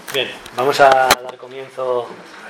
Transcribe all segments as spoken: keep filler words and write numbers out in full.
Bien, vamos a dar comienzo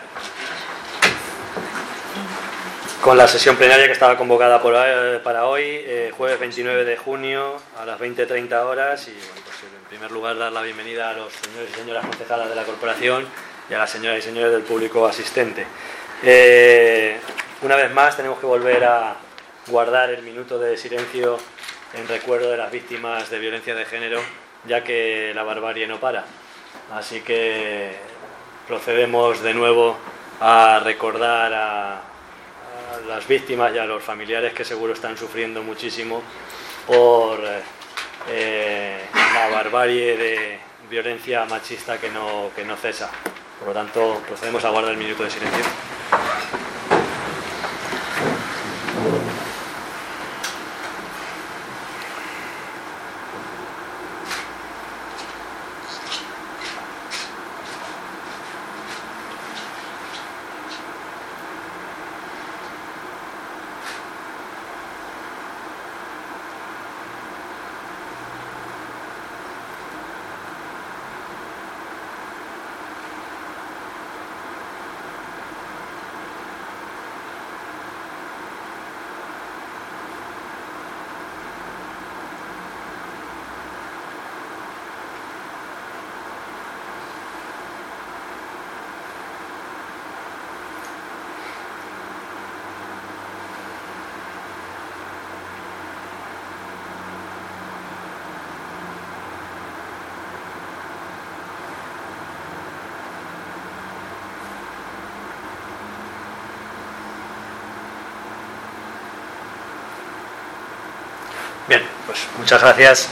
con la sesión plenaria que estaba convocada por, eh, para hoy, eh, jueves veintinueve de junio a las veinte treinta horas. Y bueno, pues en primer lugar dar la bienvenida a los señores y señoras concejalas de la corporación y a las señoras y señores del público asistente. Eh, una vez más tenemos que volver a guardar el minuto de silencio en recuerdo de las víctimas de violencia de género, ya que la barbarie no para. Así que procedemos de nuevo a recordar a, a las víctimas y a los familiares que seguro están sufriendo muchísimo por eh, la barbarie de violencia machista que no, que no cesa. Por lo tanto, procedemos a guardar el minuto de silencio. Bien, pues muchas gracias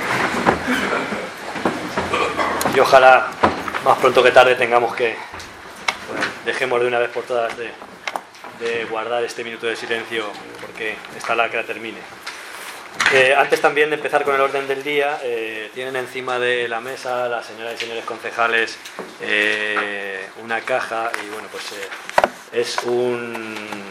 y ojalá más pronto que tarde tengamos que, bueno, dejemos de una vez por todas de, de guardar este minuto de silencio porque esta lacra termine. Eh, antes también de empezar con el orden del día, eh, tienen encima de la mesa las señoras y señores concejales eh, una caja y bueno, pues eh, es un...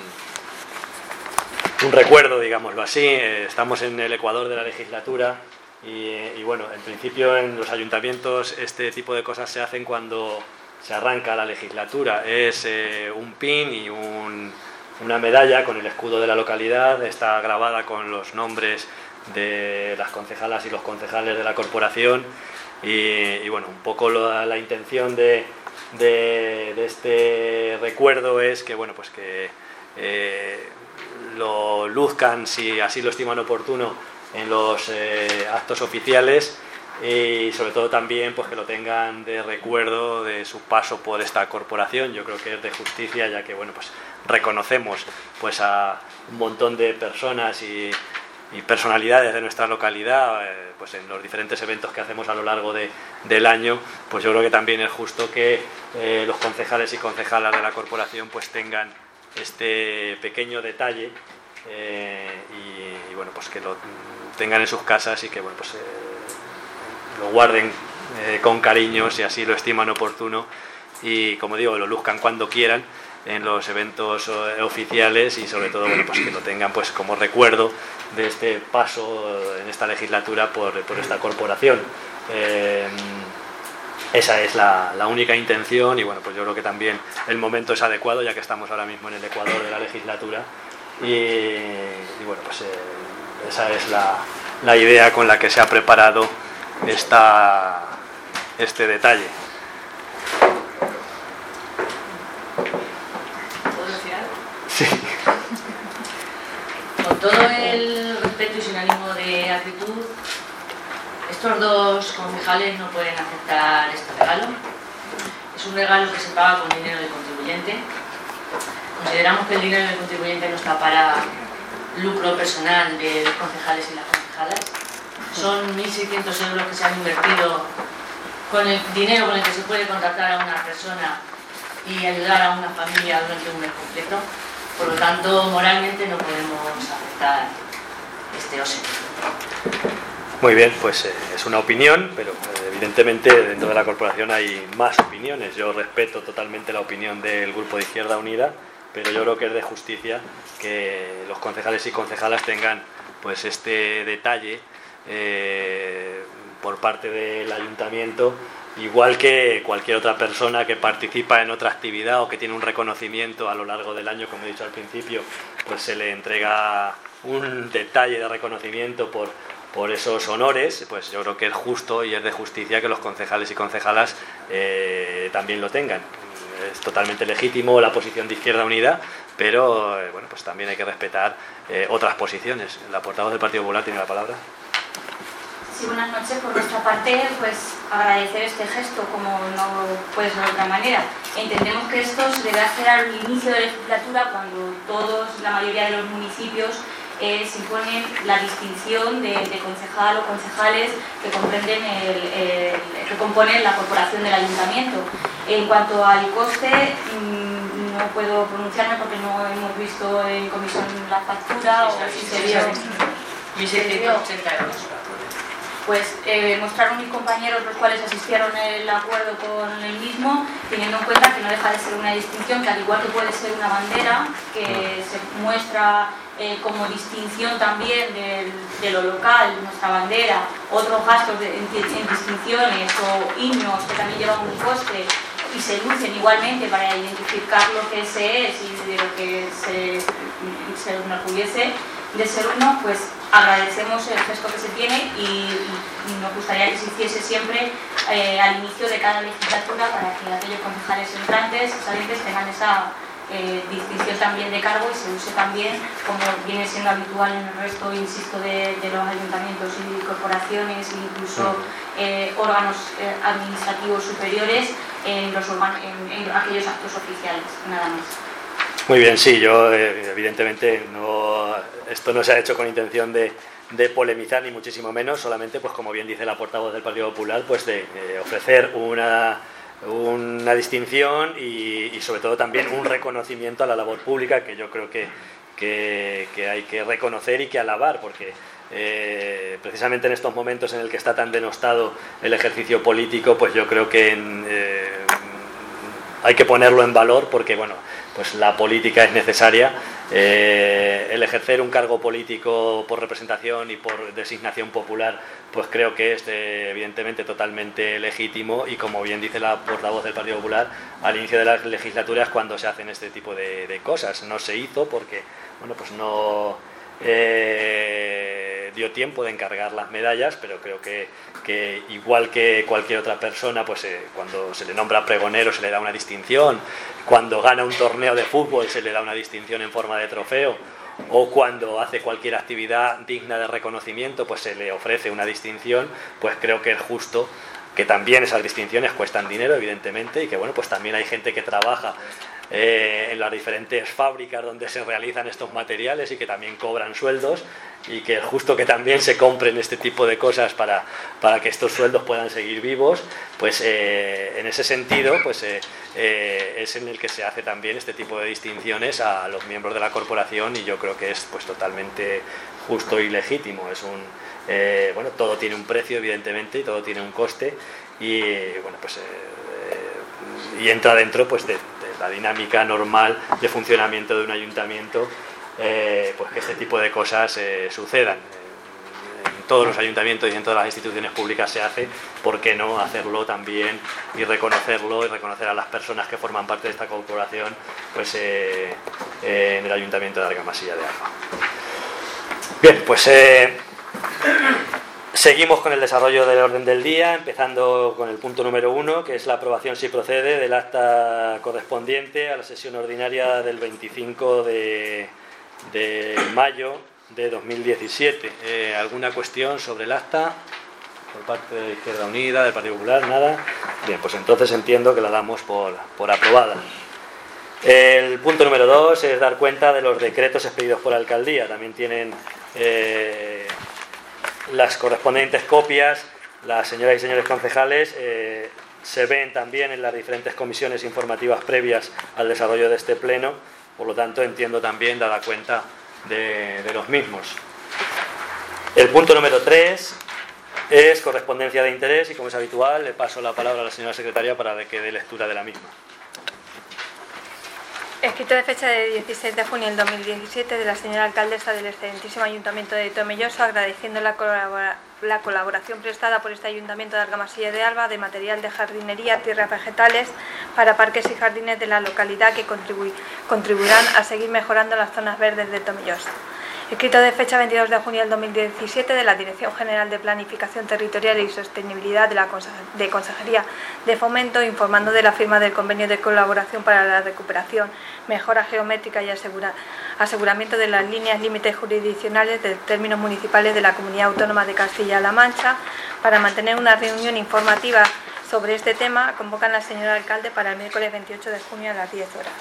un recuerdo, digámoslo así. Eh, estamos en el ecuador de la legislatura y, y bueno, en principio en los ayuntamientos este tipo de cosas se hacen cuando se arranca la legislatura. Es eh, un pin y un, una medalla con el escudo de la localidad, está grabada con los nombres de las concejalas y los concejales de la corporación y, y bueno, un poco la, la intención de, de, de este recuerdo es que, bueno, pues que eh, lo luzcan, si así lo estiman oportuno, en los eh, actos oficiales y sobre todo también pues que lo tengan de recuerdo de su paso por esta corporación. Yo creo que es de justicia, ya que bueno, pues reconocemos pues a un montón de personas y, y personalidades de nuestra localidad eh, pues en los diferentes eventos que hacemos a lo largo de, del año. Pues yo creo que también es justo que eh, los concejales y concejalas de la corporación pues tengan este pequeño detalle eh, y, y bueno, pues que lo tengan en sus casas y que bueno, pues eh, lo guarden eh, con cariño si así lo estiman oportuno y, como digo, lo luzcan cuando quieran en los eventos eh, oficiales y sobre todo bueno, pues que lo tengan pues como recuerdo de este paso en esta legislatura por, por esta corporación. eh, Esa es la, la única intención y bueno, pues yo creo que también el momento es adecuado, ya que estamos ahora mismo en el ecuador de la legislatura y, y bueno, pues eh, esa es la, la idea con la que se ha preparado esta, este detalle. ¿Puedo decir algo? Sí. Con todo el respeto y sin ánimo de actitud, estos dos concejales no pueden aceptar este regalo. Es un regalo que se paga con dinero del contribuyente. Consideramos que el dinero del contribuyente no está para lucro personal de los concejales y las concejalas. Son mil seiscientos euros que se han invertido con el dinero con el que se puede contratar a una persona y ayudar a una familia durante un mes completo. Por lo tanto, moralmente no podemos aceptar este obsequio. Muy bien, pues eh, es una opinión, pero eh, evidentemente dentro de la corporación hay más opiniones. Yo respeto totalmente la opinión del Grupo de Izquierda Unida, pero yo creo que es de justicia que los concejales y concejalas tengan pues este detalle eh, por parte del ayuntamiento igual que cualquier otra persona que participa en otra actividad o que tiene un reconocimiento a lo largo del año, como he dicho al principio, pues se le entrega un detalle de reconocimiento por, por esos honores. Pues yo creo que es justo y es de justicia que los concejales y concejalas eh, también lo tengan. Es totalmente legítimo la posición de Izquierda Unida, pero eh, bueno, pues también hay que respetar eh, otras posiciones. La portavoz del Partido Popular tiene la palabra. Sí, buenas noches. Por nuestra parte, pues agradecer este gesto, como no puede ser de otra manera. Entendemos que esto se debe hacer al inicio de la legislatura, cuando todos, la mayoría de los municipios, eh, se imponen la distinción de, de concejal o concejales que comprenden el, el, que componen la corporación del ayuntamiento. En cuanto al coste, mmm, no puedo pronunciarme porque no hemos visto en comisión la factura o si se vio. mil seiscientos ochenta euros. Pues eh, mostraron mis compañeros, los cuales asistieron el acuerdo con el mismo, teniendo en cuenta que no deja de ser una distinción, que al igual que puede ser una bandera, que se muestra eh, como distinción también del, de lo local, nuestra bandera, otros gastos de, en, en distinciones o himnos que también llevan un coste y se lucen igualmente para identificar lo que se es y de lo que se, se enorgullece de ser uno, pues agradecemos el gesto que se tiene y, y nos gustaría que se hiciese siempre eh, al inicio de cada legislatura para que aquellos concejales entrantes y salientes tengan esa eh, distinción también de cargo y se use también, como viene siendo habitual en el resto, insisto, de, de los ayuntamientos y corporaciones e incluso eh, órganos eh, administrativos superiores en, los en, en aquellos actos oficiales. Nada más. Muy bien, sí, yo eh, evidentemente no, esto no se ha hecho con intención de, de polemizar ni muchísimo menos, solamente, pues como bien dice la portavoz del Partido Popular, pues de eh, ofrecer una, una distinción y, y sobre todo también un reconocimiento a la labor pública que yo creo que, que, que hay que reconocer y que alabar, porque eh, precisamente en estos momentos en el que está tan denostado el ejercicio político, pues yo creo que en, eh, hay que ponerlo en valor porque, bueno, pues la política es necesaria. Eh, el ejercer un cargo político por representación y por designación popular, pues creo que es eh, evidentemente totalmente legítimo y, como bien dice la portavoz del Partido Popular, al inicio de las legislaturas cuando se hacen este tipo de, de cosas. No se hizo porque, bueno, pues no eh, dio tiempo de encargar las medallas, pero creo que, que igual que cualquier otra persona, pues eh, cuando se le nombra pregonero se le da una distinción, cuando gana un torneo de fútbol se le da una distinción en forma de trofeo, o cuando hace cualquier actividad digna de reconocimiento pues se le ofrece una distinción. Pues creo que es justo que también esas distinciones cuestan dinero, evidentemente, y que, bueno, pues también hay gente que trabaja eh, en las diferentes fábricas donde se realizan estos materiales y que también cobran sueldos, y que es justo que también se compren este tipo de cosas para, para que estos sueldos puedan seguir vivos. Pues eh, en ese sentido pues eh, eh, es en el que se hace también este tipo de distinciones a los miembros de la corporación, y yo creo que es pues totalmente justo y legítimo. Es un eh, bueno, todo tiene un precio, evidentemente, y todo tiene un coste, y bueno, pues eh, eh, y entra dentro pues de, de la dinámica normal de funcionamiento de un ayuntamiento, eh, pues que este tipo de cosas eh, sucedan. En todos los ayuntamientos y en todas las instituciones públicas se hace, ¿por qué no hacerlo también y reconocerlo y reconocer a las personas que forman parte de esta corporación pues eh, eh, en el Ayuntamiento de Argamasilla de Arba? Bien, pues eh, seguimos con el desarrollo del orden del día, empezando con el punto número uno, que es la aprobación, si procede, del acta correspondiente a la sesión ordinaria del veinticinco de, de mayo de dos mil diecisiete. Eh, ¿Alguna cuestión sobre el acta por parte de Izquierda Unida, del Partido Popular? Nada. Bien, pues entonces entiendo que la damos por, por aprobada. El punto número dos es dar cuenta de los decretos expedidos por la alcaldía. También tienen eh, las correspondientes copias las señoras y señores concejales. Eh, se ven también en las diferentes comisiones informativas previas al desarrollo de este pleno, por lo tanto entiendo también dada cuenta de, de los mismos. El punto número tres es correspondencia de interés, y como es habitual le paso la palabra a la señora secretaria para que dé lectura de la misma. Escrito de fecha de dieciséis de junio del dos mil diecisiete de la señora alcaldesa del excelentísimo Ayuntamiento de Tomelloso, agradeciendo la, colabora la colaboración prestada por este Ayuntamiento de Argamasilla de Alba de material de jardinería, tierras vegetales para parques y jardines de la localidad que contribu contribuirán a seguir mejorando las zonas verdes de Tomelloso. Escrito de fecha veintidós de junio del dos mil diecisiete de la Dirección General de Planificación Territorial y Sostenibilidad de la de Consejería de Fomento, informando de la firma del convenio de colaboración para la recuperación, mejora geométrica y asegura, aseguramiento de las líneas límites jurisdiccionales de términos municipales de la Comunidad Autónoma de Castilla-La Mancha. Para mantener una reunión informativa sobre este tema, convocan al señor alcalde para el miércoles veintiocho de junio a las diez horas.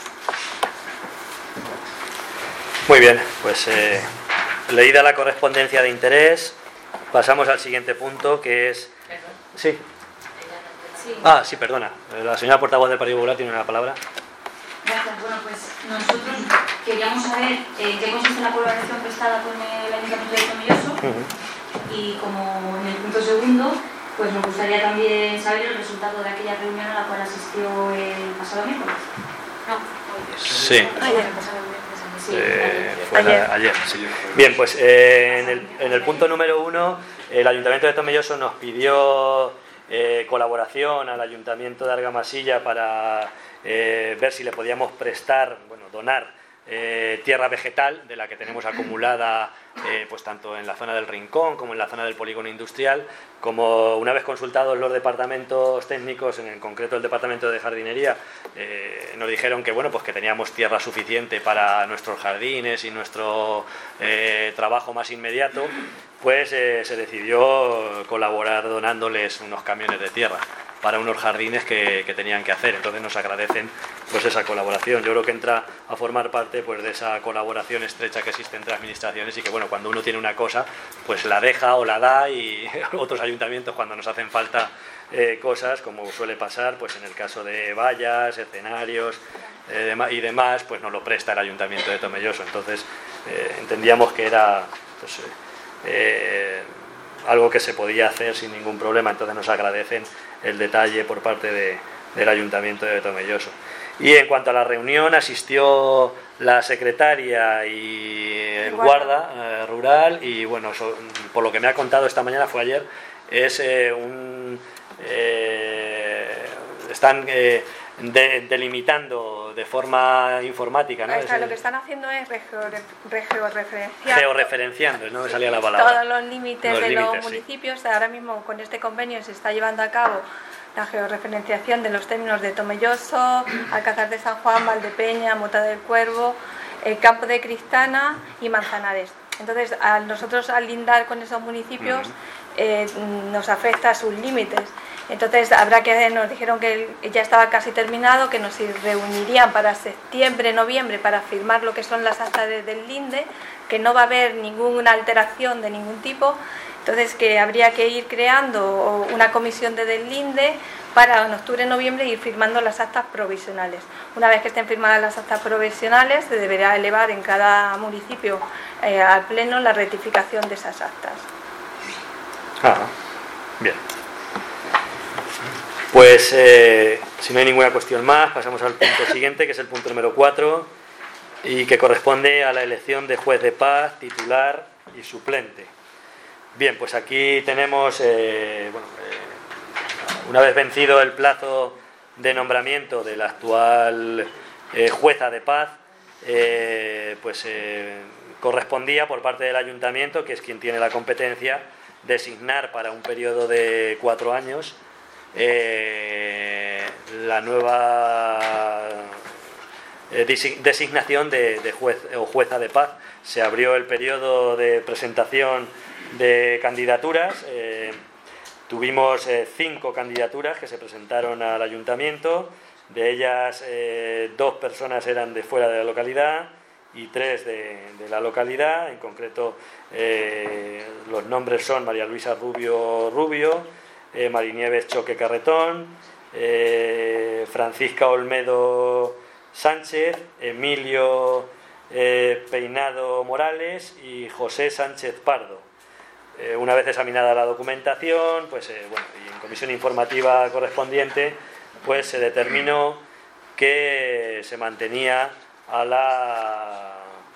Muy bien, pues eh, leída la correspondencia de interés, pasamos al siguiente punto, que es... Sí. Sí. Ah, sí, perdona. La señora portavoz del Partido Popular tiene una palabra. Gracias. Bueno, pues nosotros queríamos saber en qué consiste la colaboración prestada con el Ayuntamiento de Tomelloso. Uh-huh. Y como en el punto segundo, pues nos gustaría también saber el resultado de aquella reunión a la cual asistió el pasado miércoles. No, hoy. Sí. Ayer. Sí, eh, fue ayer. La, ayer sí. Bien, pues eh, en, el, en el punto número uno, el Ayuntamiento de Tomelloso nos pidió eh, colaboración al Ayuntamiento de Argamasilla para eh, ver si le podíamos prestar, bueno, donar eh, tierra vegetal de la que tenemos acumulada eh, pues tanto en la zona del Rincón como en la zona del polígono industrial. Como una vez consultados los departamentos técnicos, en concreto el departamento de jardinería, eh, nos dijeron que bueno, pues que teníamos tierra suficiente para nuestros jardines y nuestro eh, trabajo más inmediato, pues eh, se decidió colaborar donándoles unos camiones de tierra para unos jardines que, que tenían que hacer. Entonces nos agradecen pues esa colaboración. Yo creo que entra a formar parte pues de esa colaboración estrecha que existe entre administraciones y que bueno, cuando uno tiene una cosa pues la deja o la da, y otros ayuntamientos cuando nos hacen falta eh, cosas, como suele pasar pues en el caso de vallas, escenarios eh, y demás, pues nos lo presta el Ayuntamiento de Tomelloso. Entonces eh, entendíamos que era pues, eh, algo que se podía hacer sin ningún problema. Entonces nos agradecen el detalle por parte de, del Ayuntamiento de Tomelloso. Y en cuanto a la reunión, asistió la secretaria y el guarda eh, rural, y bueno, so, por lo que me ha contado esta mañana, fue ayer, es eh, un eh, están eh, de, delimitando de forma informática, ¿no? Está, lo que están haciendo es georreferenciando, georreferenciando, no me salía la palabra, todos los límites los de límites, los sí. municipios. Ahora mismo con este convenio se está llevando a cabo la georreferenciación de los términos de Tomelloso, Alcázar de San Juan, Valdepeña, Mota del Cuervo, el Campo de Cristana y Manzanares. Entonces, a nosotros al lindar con esos municipios eh, nos afecta a sus límites. Entonces, habrá que, nos dijeron que ya estaba casi terminado, que nos reunirían para septiembre, noviembre, para firmar lo que son las actas del linde, que no va a haber ninguna alteración de ningún tipo. Entonces, que habría que ir creando una comisión de deslinde para en octubre, noviembre ir firmando las actas provisionales. Una vez que estén firmadas las actas provisionales, se deberá elevar en cada municipio eh, al pleno la rectificación de esas actas. Ah, bien. Pues eh, si no hay ninguna cuestión más, pasamos al punto siguiente, que es el punto número cuatro, y que corresponde a la elección de juez de paz, titular y suplente. Bien, pues aquí tenemos, eh, bueno, eh, una vez vencido el plazo de nombramiento de la actual eh, jueza de paz, eh, pues eh, correspondía por parte del Ayuntamiento, que es quien tiene la competencia, designar para un periodo de cuatro años eh, la nueva eh, designación de, de juez o jueza de paz. Se abrió el periodo de presentación de candidaturas, eh, tuvimos eh, cinco candidaturas que se presentaron al Ayuntamiento. De ellas eh, dos personas eran de fuera de la localidad y tres de, de la localidad. En concreto eh, los nombres son María Luisa Rubio Rubio, eh, Marinieves Choque Carretón, eh, Francisca Olmedo Sánchez, Emilio eh, Peinado Morales y José Sánchez Pardo. Eh, una vez examinada la documentación, pues eh, bueno, y en comisión informativa correspondiente, pues se determinó que se mantenía a la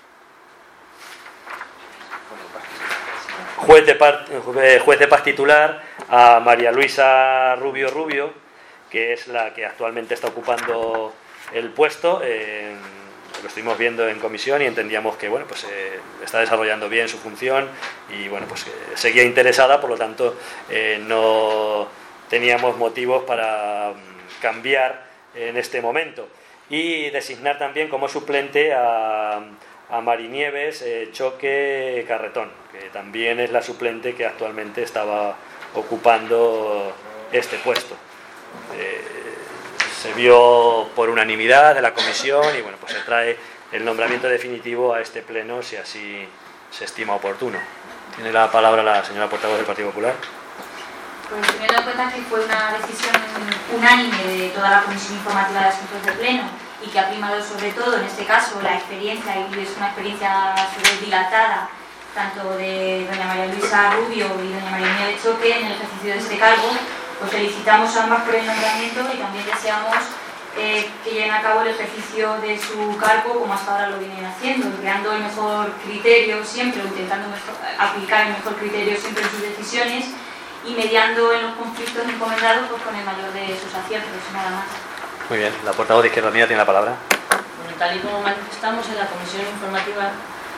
juez de, par, juez de paz titular, a María Luisa Rubio Rubio, que es la que actualmente está ocupando el puesto. Eh, lo estuvimos viendo en comisión y entendíamos que bueno, pues eh, está desarrollando bien su función y bueno, pues eh, seguía interesada, por lo tanto eh, no teníamos motivos para um, cambiar en este momento, y designar también como suplente a, a Mari Nieves eh, Choque Carretón, que también es la suplente que actualmente estaba ocupando este puesto. Eh, se vio por unanimidad de la comisión y bueno, pues se trae el nombramiento definitivo a este pleno si así se estima oportuno. Tiene la palabra la señora portavoz del Partido Popular. Pues teniendo en cuenta que fue una decisión unánime de toda la Comisión Informativa de Asuntos del Pleno y que ha primado sobre todo, en este caso, la experiencia, y es una experiencia dilatada, tanto de doña María Luisa Rubio y doña María Nieves Choque en el ejercicio de este cargo, pues felicitamos a ambas por el nombramiento y también deseamos eh, que lleven a cabo el ejercicio de su cargo como hasta ahora lo vienen haciendo, empleando el mejor criterio siempre, o intentando mejor, aplicar el mejor criterio siempre en sus decisiones y mediando en los conflictos encomendados pues, con el mayor de sus aciertos, nada más. Muy bien, la portavoz de Izquierda Unida tiene la palabra. Bueno, tal y como manifestamos en la comisión informativa,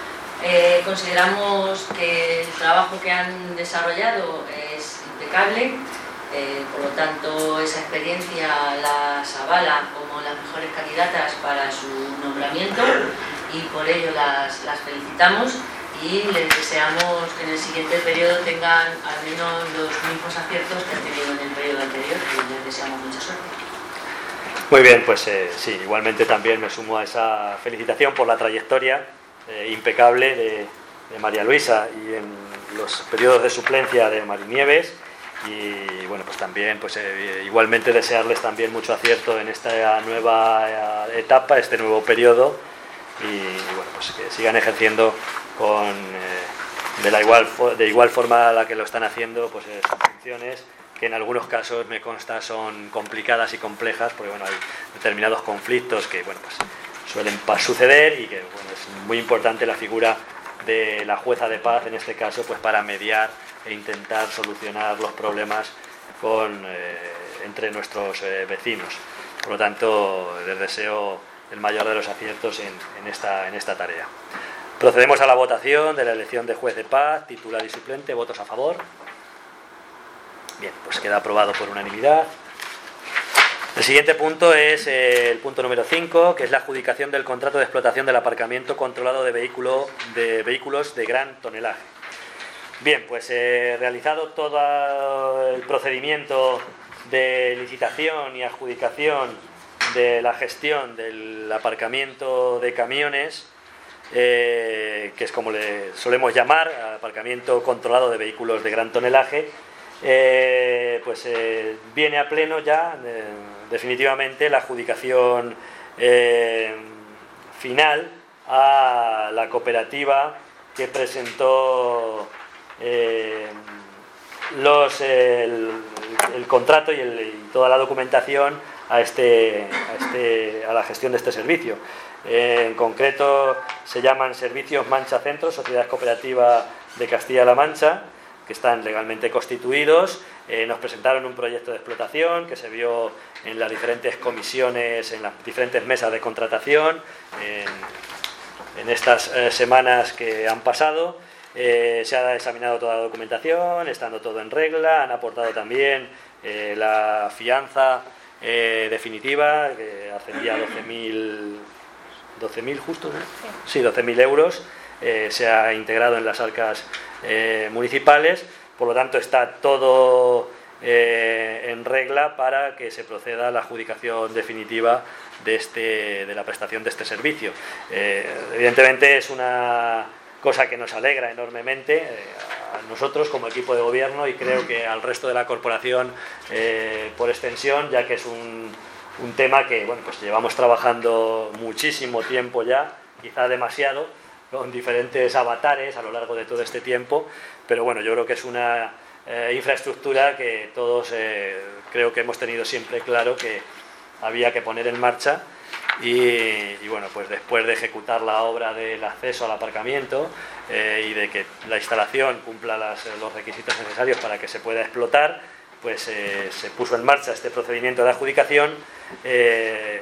eh, consideramos que el trabajo que han desarrollado es impecable. Eh, por lo tanto, esa experiencia las avala como las mejores candidatas para su nombramiento y por ello las, las felicitamos y les deseamos que en el siguiente periodo tengan al menos los mismos aciertos que han tenido en el periodo anterior y les deseamos mucha suerte. Muy bien, pues eh, sí, igualmente también me sumo a esa felicitación por la trayectoria eh, impecable de, de María Luisa y en los periodos de suplencia de Mari Nieves. Y bueno, pues también pues eh, igualmente desearles también mucho acierto en esta nueva etapa, este nuevo periodo, y bueno, pues que sigan ejerciendo con eh, de la igual de igual forma a la que lo están haciendo, pues eh, sus funciones, que en algunos casos me consta son complicadas y complejas, porque bueno, hay determinados conflictos que bueno, pues suelen suceder y que bueno, es muy importante la figura de la jueza de paz en este caso, pues para mediar e intentar solucionar los problemas con, eh, entre nuestros eh, vecinos. Por lo tanto, les deseo el mayor de los aciertos en, en, esta, en esta tarea. Procedemos a la votación de la elección de juez de paz, titular y suplente. ¿Votos a favor? Bien, pues queda aprobado por unanimidad. El siguiente punto es eh, el punto número cinco, que es la adjudicación del contrato de explotación del aparcamiento controlado de, vehículo, de vehículos de gran tonelaje. Bien, pues eh, realizado todo el procedimiento de licitación y adjudicación de la gestión del aparcamiento de camiones, eh, que es como le solemos llamar, aparcamiento controlado de vehículos de gran tonelaje, eh, pues eh, viene a pleno ya eh, definitivamente la adjudicación eh, final a la cooperativa que presentó Eh, los, eh, el, el contrato y, el, y toda la documentación a, este, a, este, a la gestión de este servicio. Eh, en concreto se llaman Servicios Mancha Centro, Sociedad Cooperativa de Castilla-La Mancha, que están legalmente constituidos. Eh, nos presentaron un proyecto de explotación que se vio en las diferentes comisiones, en las diferentes mesas de contratación, en, en estas eh, semanas que han pasado. Eh, se ha examinado toda la documentación, estando todo en regla, han aportado también eh, la fianza eh, definitiva, que ascendía a doce mil doce mil justo, ¿no? Sí, doce mil euros, eh, se ha integrado en las arcas eh, municipales, por lo tanto está todo eh, en regla para que se proceda a la adjudicación definitiva de, este, de la prestación de este servicio. Eh, evidentemente es una cosa que nos alegra enormemente eh, a nosotros como equipo de gobierno y creo que al resto de la corporación eh, por extensión, ya que es un, un tema que bueno, pues llevamos trabajando muchísimo tiempo ya, quizá demasiado, con diferentes avatares a lo largo de todo este tiempo, pero bueno, yo creo que es una eh, infraestructura que todos eh, creo que hemos tenido siempre claro que había que poner en marcha y, y bueno, pues después de ejecutar la obra del acceso al aparcamiento eh, y de que la instalación cumpla las, los requisitos necesarios para que se pueda explotar, pues eh, se puso en marcha este procedimiento de adjudicación eh,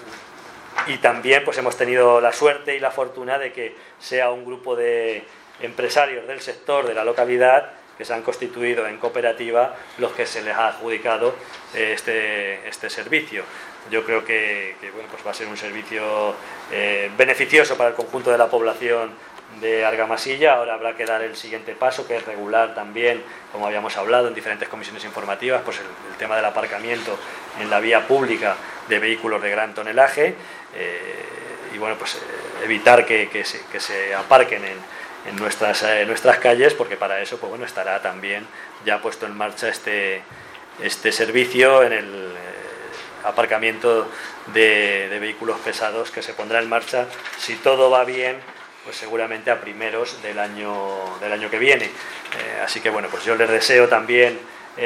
y también pues hemos tenido la suerte y la fortuna de que sea un grupo de empresarios del sector de la localidad que se han constituido en cooperativa los que se les ha adjudicado eh, este, este servicio. Yo creo que, que bueno, pues va a ser un servicio eh, beneficioso para el conjunto de la población de Argamasilla. Ahora habrá que dar el siguiente paso, que es regular también, como habíamos hablado en diferentes comisiones informativas, pues el, el tema del aparcamiento en la vía pública de vehículos de gran tonelaje eh, y bueno, pues eh, evitar que, que, se, que se aparquen en en nuestras, en nuestras calles, porque para eso pues bueno, estará también ya puesto en marcha este, este servicio en el eh, aparcamiento de, de vehículos pesados, que se pondrá en marcha, si todo va bien, pues seguramente a primeros del año, del año que viene. Eh, así que bueno, pues yo les deseo también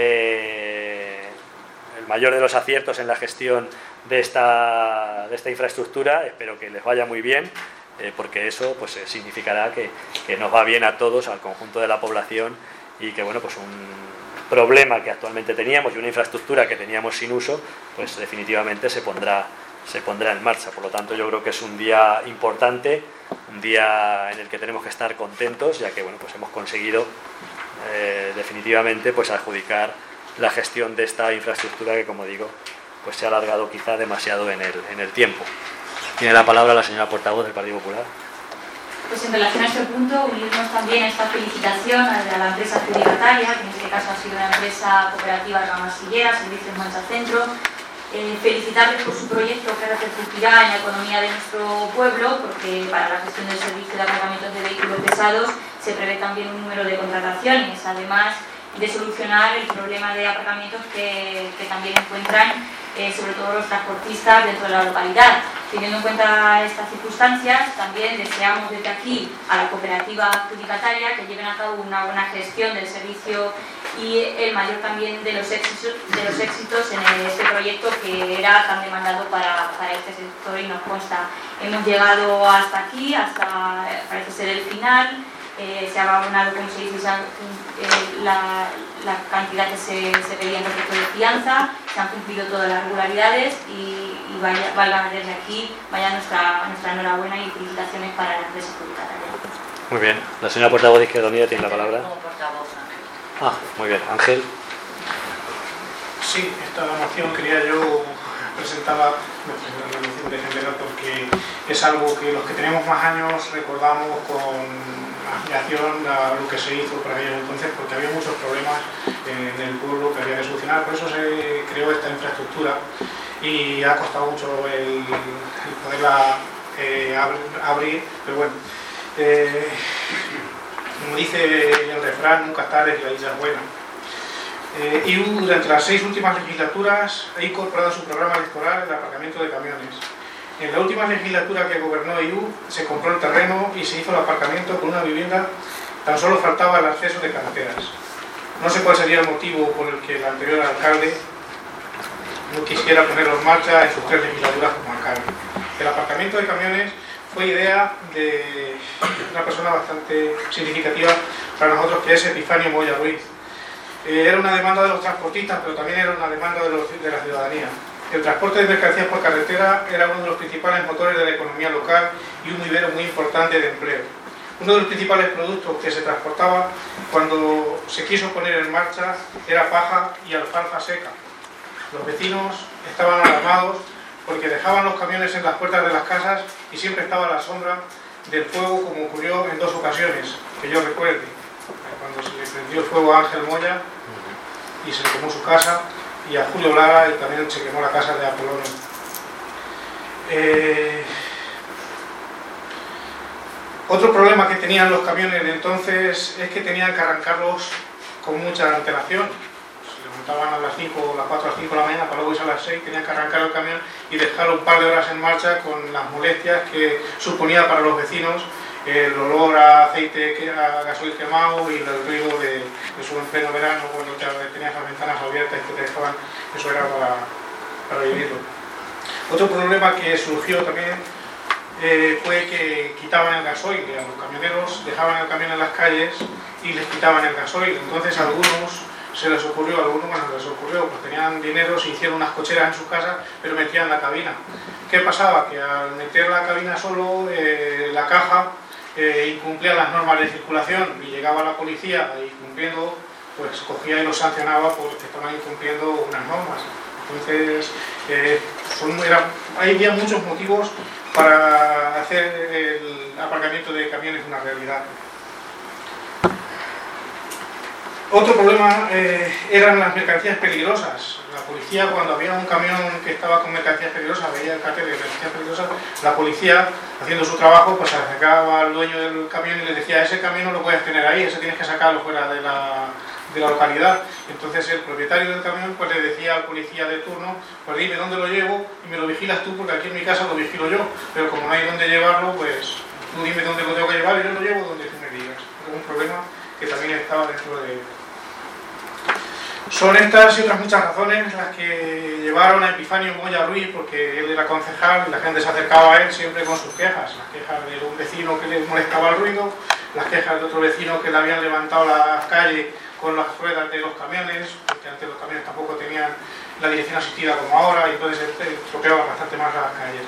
eh, el mayor de los aciertos en la gestión de esta, de esta infraestructura. Espero que les vaya muy bien, Eh, porque eso pues eh, significará que, que nos va bien a todos, al conjunto de la población, y que bueno, pues un problema que actualmente teníamos y una infraestructura que teníamos sin uso, pues definitivamente se pondrá, se pondrá en marcha. Por lo tanto, yo creo que es un día importante, un día en el que tenemos que estar contentos, ya que bueno, pues hemos conseguido eh, definitivamente pues adjudicar la gestión de esta infraestructura que, como digo, pues se ha alargado quizá demasiado en el, en el tiempo. Tiene la palabra la señora portavoz del Partido Popular. Pues en relación a este punto, unirnos también a esta felicitación a la empresa adjudicataria, que en este caso ha sido la empresa cooperativa Argamasillera, Servicios Mancha Centro. Eh, felicitarles por su proyecto que repercutirá en la economía de nuestro pueblo, porque para la gestión del servicio de aparcamientos de vehículos pesados se prevé también un número de contrataciones, además de solucionar el problema de aparcamientos que, que también encuentran eh, sobre todo los transportistas dentro de la localidad. Teniendo en cuenta estas circunstancias, también deseamos desde aquí a la cooperativa adjudicataria que lleven a cabo una buena gestión del servicio y el mayor también de los éxitos, de los éxitos en este proyecto que era tan demandado para, para este sector, y nos consta. Hemos llegado hasta aquí, hasta parece ser el final. Eh, se ha abonado, como se dice, eh, la, la cantidad que se, se pedía en respecto de fianza, se han cumplido todas las regularidades y, y vaya, valga desde aquí, vaya nuestra, nuestra enhorabuena y felicitaciones para la empresa adjudicataria. Muy bien. La señora portavoz de Izquierda Unida tiene la palabra. Como portavoz, Ángel. Ah, muy bien. Ángel. Sí, esta moción quería yo presentarla la moción de general porque es algo que los que tenemos más años recordamos con admiración a lo que se hizo por aquellos entonces, porque había muchos problemas en el pueblo que había que solucionar. Por eso se creó esta infraestructura y ha costado mucho el, el poderla eh, abrir, pero bueno, eh, como dice el refrán, nunca es tarde, la isla es buena. Eh, I U durante las seis últimas legislaturas ha incorporado a su programa electoral el aparcamiento de camiones. En la última legislatura que gobernó I U se compró el terreno y se hizo el aparcamiento con una vivienda, tan solo faltaba el acceso de carreteras. No sé cuál sería el motivo por el que el anterior alcalde no quisiera ponerlo en marcha en sus tres legislaturas como alcalde. El aparcamiento de camiones fue idea de una persona bastante significativa para nosotros, que es Epifanio Moya Ruiz. Eh, era una demanda de los transportistas, pero también era una demanda de, los, de la ciudadanía. El transporte de mercancías por carretera era uno de los principales motores de la economía local y un vivero muy importante de empleo. Uno de los principales productos que se transportaba cuando se quiso poner en marcha era paja y alfalfa seca. Los vecinos estaban alarmados porque dejaban los camiones en las puertas de las casas y siempre estaba a la sombra del fuego, como ocurrió en dos ocasiones, que yo recuerde. Cuando se le prendió el fuego a Ángel Moya y se le quemó su casa, y a Julio Lara, y también se quemó la casa de Apolonio. Eh... Otro problema que tenían los camiones de entonces es que tenían que arrancarlos con mucha antelación. Se levantaban a las cinco, a las cuatro, a las cinco de la mañana, para luego irse a las seis, tenían que arrancar el camión y dejarlo un par de horas en marcha, con las molestias que suponía para los vecinos el olor a aceite, a gasoil quemado y el ruido de, de su en pleno verano, cuando tenías las ventanas abiertas y que te dejaban, eso era para, para vivirlo. Otro problema que surgió también eh, fue que quitaban el gasoil, que los camioneros dejaban el camión en las calles y les quitaban el gasoil. Entonces a algunos se les ocurrió, a algunos bueno, les ocurrió, pues tenían dinero, se hicieron unas cocheras en sus casas, pero metían la cabina. ¿Qué pasaba? Que al meter la cabina solo, eh, la caja eh, incumplía las normas de circulación y llegaba la policía y cumpliendo, pues cogía y los sancionaba porque estaban incumpliendo unas normas. Entonces, eh, son, era, había muchos motivos para hacer el aparcamiento de camiones una realidad. Otro problema eh, eran las mercancías peligrosas. La policía, cuando había un camión que estaba con mercancías peligrosas, veía el cartel de mercancías peligrosas, la policía, haciendo su trabajo, pues se acercaba al dueño del camión y le decía: ese camión no lo puedes tener ahí, ese tienes que sacarlo fuera de la, de la localidad. Entonces el propietario del camión pues le decía al policía de turno: pues dime dónde lo llevo y me lo vigilas tú, porque aquí en mi casa lo vigilo yo, pero como no hay dónde llevarlo, pues tú dime dónde lo tengo que llevar y yo lo llevo donde tú me digas. Es un problema que también estaba dentro de... Son estas y otras muchas razones las que llevaron a Epifanio Moya Ruiz, porque él era concejal y la gente se acercaba a él siempre con sus quejas. Las quejas de un vecino que le molestaba el ruido, las quejas de otro vecino que le habían levantado las calles con las ruedas de los camiones, porque antes los camiones tampoco tenían la dirección asistida como ahora, y entonces estropeaban bastante más las calles.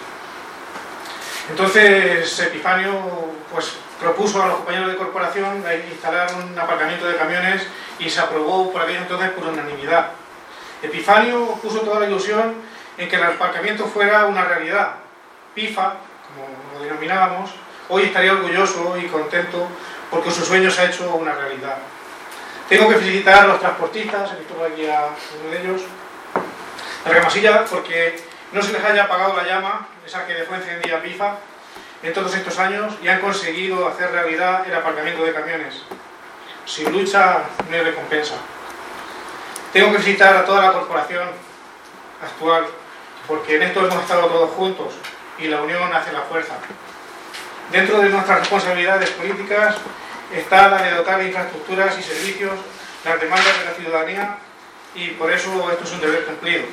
Entonces Epifanio pues propuso a los compañeros de corporación instalar un aparcamiento de camiones y se aprobó por aquello entonces por unanimidad. Epifanio puso toda la ilusión en que el aparcamiento fuera una realidad. Pifa, como lo denominábamos, hoy estaría orgulloso y contento porque su sueño se ha hecho una realidad. Tengo que felicitar a los transportistas, he visto por aquí a uno de ellos, a Argamasilla, porque no se les haya apagado la llama, esa que dejó encendida Pifa, en todos estos años, y han conseguido hacer realidad el aparcamiento de camiones. Sin lucha no hay recompensa. Tengo que felicitar a toda la corporación actual, porque en esto hemos estado todos juntos y la unión hace la fuerza. Dentro de nuestras responsabilidades políticas está la de dotar de infraestructuras y servicios las demandas de la ciudadanía, y por eso esto es un deber cumplido.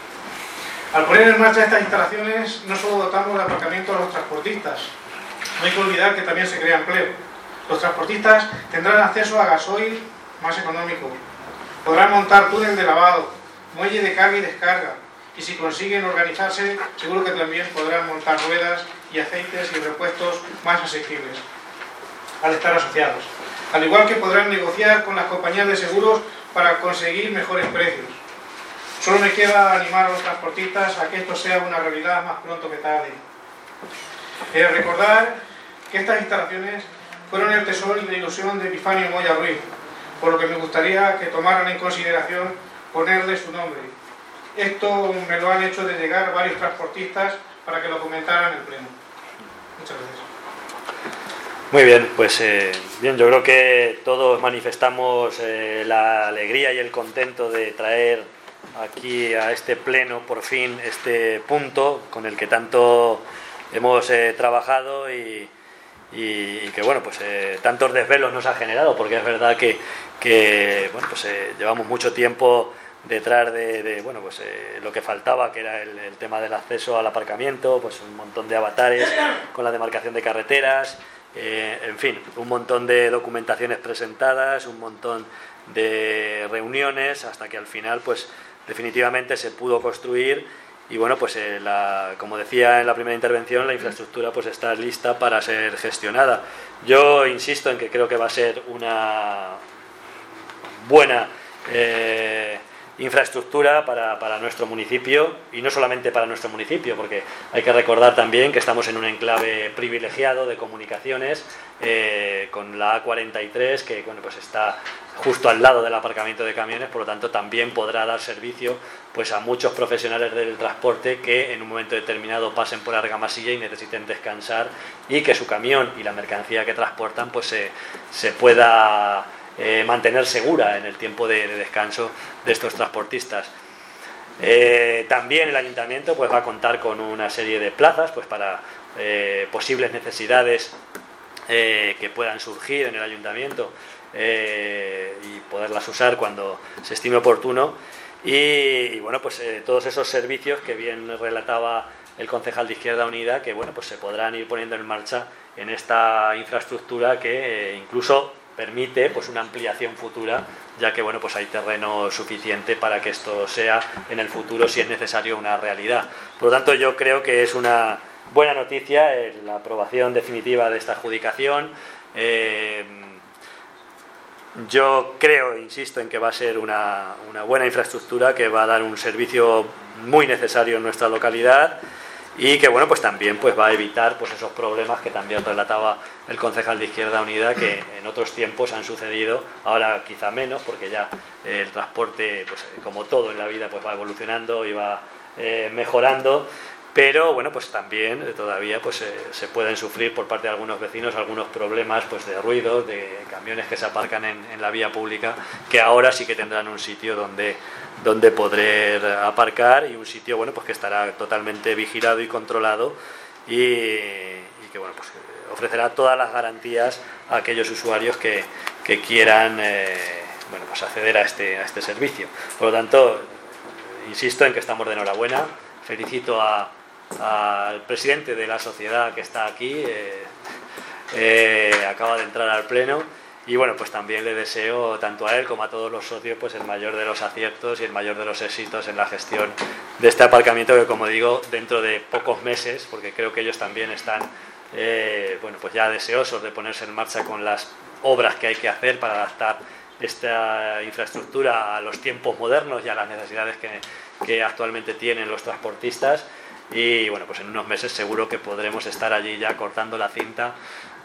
Al poner en marcha estas instalaciones no solo dotamos de aparcamiento a los transportistas, no hay que olvidar que también se crea empleo. Los transportistas tendrán acceso a gasoil más económico, podrán montar túnel de lavado, muelle de carga y descarga, y si consiguen organizarse seguro que también podrán montar ruedas y aceites y repuestos más asequibles al estar asociados. Al igual que podrán negociar con las compañías de seguros para conseguir mejores precios. Solo me queda animar a los transportistas a que esto sea una realidad más pronto que tarde. Eh, recordar que estas instalaciones fueron el tesoro y la ilusión de Epifanio Moya Ruiz, por lo que me gustaría que tomaran en consideración ponerle su nombre. Esto me lo han hecho de llegar varios transportistas para que lo comentaran en el pleno. Muchas gracias. Muy bien, pues eh, bien, yo creo que todos manifestamos eh, la alegría y el contento de traer aquí a este pleno por fin este punto con el que tanto hemos eh, trabajado y, y, y que bueno, pues eh, tantos desvelos nos ha generado, porque es verdad que, que bueno, pues eh, llevamos mucho tiempo detrás de, de bueno, pues eh, lo que faltaba, que era el, el tema del acceso al aparcamiento, pues un montón de avatares con la demarcación de carreteras, eh, en fin, un montón de documentaciones presentadas, un montón de reuniones, hasta que al final pues definitivamente se pudo construir. Y bueno, pues eh, la, como decía en la primera intervención, la infraestructura pues está lista para ser gestionada. Yo insisto en que creo que va a ser una buena eh, infraestructura para, para nuestro municipio, y no solamente para nuestro municipio, porque hay que recordar también que estamos en un enclave privilegiado de comunicaciones eh, con la A cuarenta y tres, que bueno, pues está justo al lado del aparcamiento de camiones, por lo tanto también podrá dar servicio pues a muchos profesionales del transporte que en un momento determinado pasen por Argamasilla y necesiten descansar, y que su camión y la mercancía que transportan pues se, se pueda eh, mantener segura en el tiempo de, de descanso de estos transportistas. Eh, también el ayuntamiento pues va a contar con una serie de plazas pues para eh, posibles necesidades eh, que puedan surgir en el ayuntamiento, eh, y poderlas usar cuando se estime oportuno. y, y bueno, pues eh, todos esos servicios que bien relataba el concejal de Izquierda Unida, que bueno, pues se podrán ir poniendo en marcha en esta infraestructura que eh, incluso permite pues una ampliación futura, ya que bueno, pues hay terreno suficiente para que esto sea en el futuro, si es necesario, una realidad. Por lo tanto, yo creo que es una buena noticia eh, la aprobación definitiva de esta adjudicación. Eh, yo creo, insisto, en que va a ser una, una buena infraestructura que va a dar un servicio muy necesario en nuestra localidad, y que bueno, pues también pues va a evitar pues esos problemas que también relataba el concejal de Izquierda Unida, que en otros tiempos han sucedido, ahora quizá menos, porque ya eh, el transporte, pues como todo en la vida, pues va evolucionando y va eh, mejorando, pero bueno, pues también eh, todavía pues eh, se pueden sufrir por parte de algunos vecinos algunos problemas pues de ruidos, de camiones que se aparcan en, en la vía pública, que ahora sí que tendrán un sitio donde donde poder aparcar, y un sitio bueno, pues que estará totalmente vigilado y controlado, y, y que bueno, pues ofrecerá todas las garantías a aquellos usuarios que, que quieran eh, bueno, pues acceder a este, a este servicio. Por lo tanto, insisto en que estamos de enhorabuena. Felicito a, al presidente de la sociedad que está aquí, eh, eh, acaba de entrar al pleno. Y bueno, pues también le deseo tanto a él como a todos los socios pues el mayor de los aciertos y el mayor de los éxitos en la gestión de este aparcamiento, que como digo, dentro de pocos meses, porque creo que ellos también están eh, bueno, pues ya deseosos de ponerse en marcha con las obras que hay que hacer para adaptar esta infraestructura a los tiempos modernos y a las necesidades que, que actualmente tienen los transportistas. Y bueno, pues en unos meses seguro que podremos estar allí ya cortando la cinta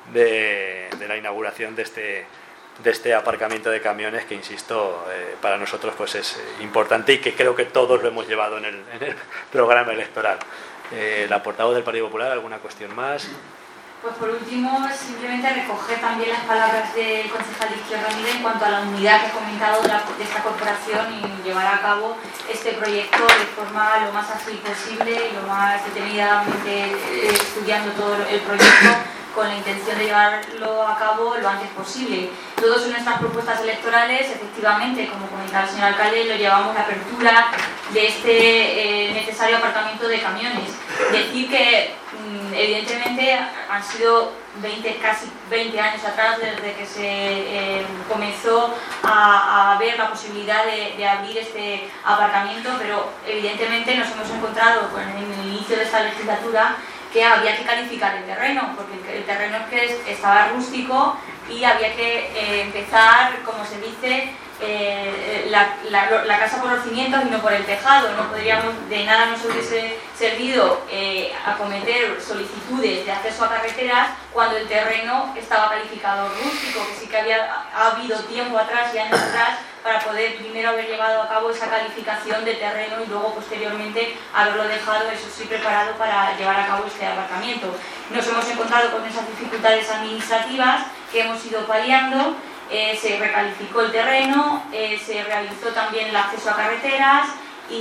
De, de la inauguración de este, de este aparcamiento de camiones, que insisto, eh, para nosotros pues es importante, y que creo que todos lo hemos llevado en el, en el programa electoral. Eh, la portavoz del Partido Popular, ¿alguna cuestión más? Pues por último, simplemente recoger también las palabras del concejal de Izquierda Unida en cuanto a la unidad que he comentado de, la, de esta corporación, y llevar a cabo este proyecto de forma lo más ágil posible y lo más detenidamente eh, estudiando todo el proyecto, con la intención de llevarlo a cabo lo antes posible. Todos en nuestras propuestas electorales, efectivamente, como comentaba el señor alcalde, lo llevamos a la apertura de este eh, necesario aparcamiento de camiones. Decir que, mmm, evidentemente, han sido veinte, casi veinte años atrás desde que se eh, comenzó a, a ver la posibilidad de, de abrir este aparcamiento, pero evidentemente nos hemos encontrado con el, en el inicio de esta legislatura que había que calificar el terreno, porque el terreno es que estaba rústico y había que eh, empezar, como se dice, eh, la, la, la casa por los cimientos y no por el tejado. No podríamos, de nada nos hubiese servido eh, acometer solicitudes de acceso a carreteras cuando el terreno estaba calificado rústico, que sí que había ha habido tiempo atrás y años atrás para poder primero haber llevado a cabo esa calificación de terreno y luego posteriormente haberlo dejado, eso sí, preparado para llevar a cabo este aparcamiento. Nos hemos encontrado con esas dificultades administrativas que hemos ido paliando. Eh, se recalificó el terreno, eh, se realizó también el acceso a carreteras y,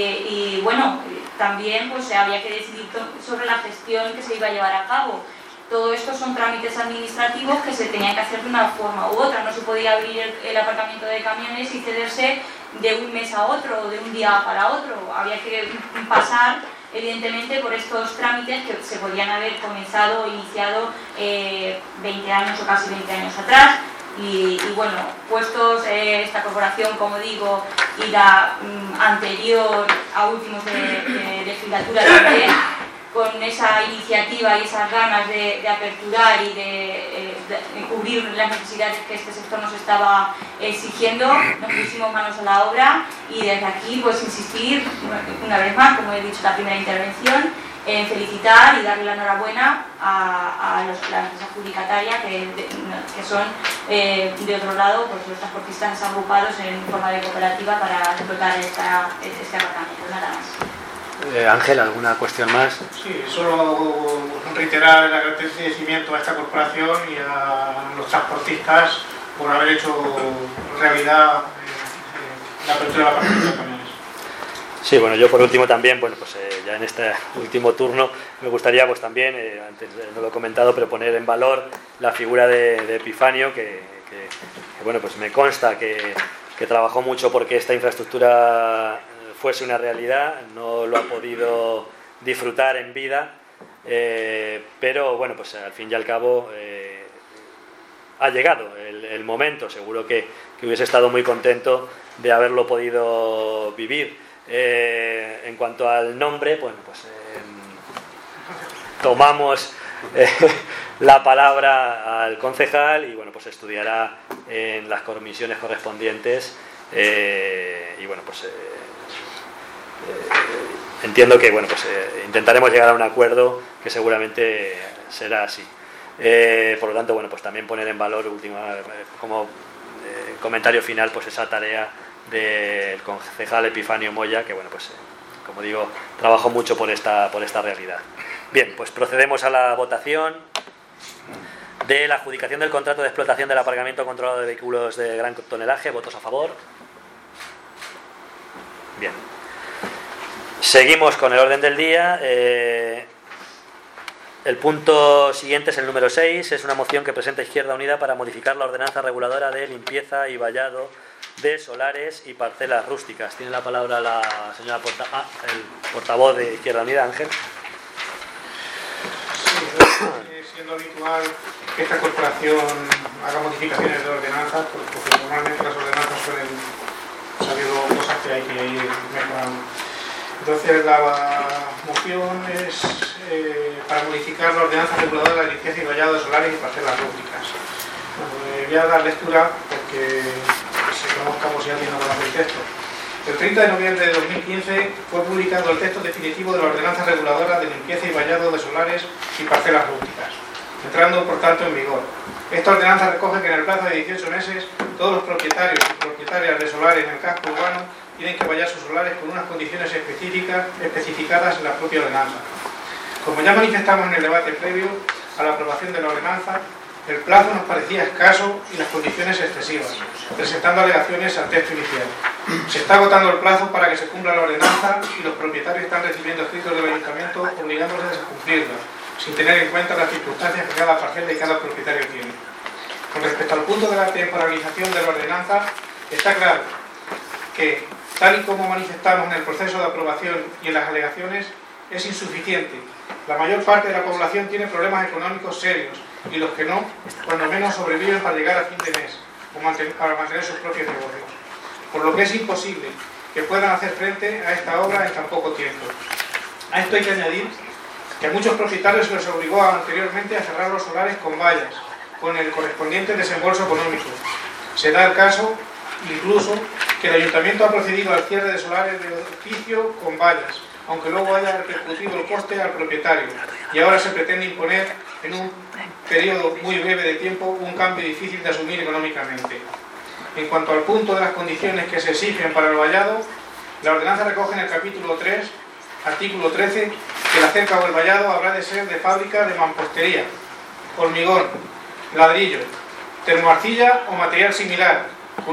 y bueno, también pues había que decidir sobre la gestión que se iba a llevar a cabo. Todo esto son trámites administrativos que se tenían que hacer de una forma u otra. No se podía abrir el, el aparcamiento de camiones y cederse de un mes a otro o de un día para otro. Había que pasar, evidentemente, por estos trámites que se podían haber comenzado o iniciado eh, veinte años o casi veinte años atrás. Y, y bueno, puestos eh, esta corporación, como digo, y la mm, anterior a últimos de, de legislatura también, con esa iniciativa y esas ganas de, de aperturar y de, eh, de cubrir las necesidades que este sector nos estaba exigiendo, nos pusimos manos a la obra, y desde aquí pues insistir una vez más, como he dicho en la primera intervención, en felicitar y darle la enhorabuena a, a los, la empresa adjudicataria, que, de, que son eh, de otro lado pues los transportistas agrupados en forma de cooperativa para explotar esta, este aparcamiento. Nada más. Eh, Ángel, ¿alguna cuestión más? Sí, solo reiterar el agradecimiento a esta corporación y a los transportistas por haber hecho realidad eh, la apertura de la aparcamiento de camiones. Sí, bueno, yo por último también, bueno, pues eh, ya en este último turno me gustaría pues también, eh, antes no lo he comentado, pero poner en valor la figura de, de Epifanio, que, que, que bueno, pues me consta que, que trabajó mucho porque esta infraestructura fuese una realidad, no lo ha podido disfrutar en vida, eh, pero bueno, pues al fin y al cabo eh, ha llegado el, el momento. Seguro que, que hubiese estado muy contento de haberlo podido vivir. Eh, en cuanto al nombre, bueno, pues eh, tomamos eh, la palabra al concejal y bueno, pues estudiará en las comisiones correspondientes eh, y bueno, pues eh, eh, entiendo que bueno, pues eh, intentaremos llegar a un acuerdo que seguramente será así. Eh, por lo tanto, bueno, pues también poner en valor última, eh, como eh, comentario final, pues esa tarea del concejal Epifanio Moya, que bueno, pues eh, como digo, trabajó mucho por esta, por esta realidad. Bien, pues procedemos a la votación de la adjudicación del contrato de explotación del aparcamiento controlado de vehículos de gran tonelaje. ¿Votos a favor? Bien. Seguimos con el orden del día. Eh, el punto siguiente es el número seis. Es una moción que presenta Izquierda Unida para modificar la ordenanza reguladora de limpieza y vallado de solares y parcelas rústicas. Tiene la palabra la señora porta ah, el portavoz de Izquierda Unida, Ángel. Sí, siendo habitual que esta corporación haga modificaciones de ordenanzas, porque normalmente las ordenanzas suelen salir cosas que hay que ir mejorando. Entonces la moción es eh, para modificar la ordenanza reguladora de limpieza y vallado de solares y parcelas rústicas. Bueno, eh, voy a dar lectura porque se conozcamos si alguien no conoce el texto. El treinta de noviembre de dos mil quince fue publicado el texto definitivo de la ordenanza reguladora de limpieza y vallado de solares y parcelas rústicas, entrando por tanto en vigor. Esta ordenanza recoge que en el plazo de dieciocho meses todos los propietarios y propietarias de solares en el casco urbano tienen que vallar sus solares con unas condiciones específicas especificadas en la propia ordenanza. Como ya manifestamos en el debate previo a la aprobación de la ordenanza, el plazo nos parecía escaso y las condiciones excesivas, presentando alegaciones al texto inicial. Se está agotando el plazo para que se cumpla la ordenanza y los propietarios están recibiendo escritos del ayuntamiento obligándoles a cumplirla, sin tener en cuenta las circunstancias que cada parcela y cada propietario tiene. Con respecto al punto de la temporalización de la ordenanza, está claro que, tal y como manifestamos en el proceso de aprobación y en las alegaciones, es insuficiente. La mayor parte de la población tiene problemas económicos serios y los que no, cuando menos sobreviven para llegar a fin de mes o mantener, para mantener sus propios negocios. Por lo que es imposible que puedan hacer frente a esta obra en tan poco tiempo. A esto hay que añadir que a muchos propietarios se les obligó anteriormente a cerrar los solares con vallas, con el correspondiente desembolso económico. Se da el caso, incluso, que el ayuntamiento ha procedido al cierre de solares de oficio con vallas, aunque luego haya repercutido el coste al propietario, y ahora se pretende imponer en un periodo muy breve de tiempo un cambio difícil de asumir económicamente. En cuanto al punto de las condiciones que se exigen para el vallado, la ordenanza recoge en el capítulo tres, artículo trece, que la cerca o el vallado habrá de ser de fábrica de mampostería, hormigón, ladrillo, termoarcilla o material similar,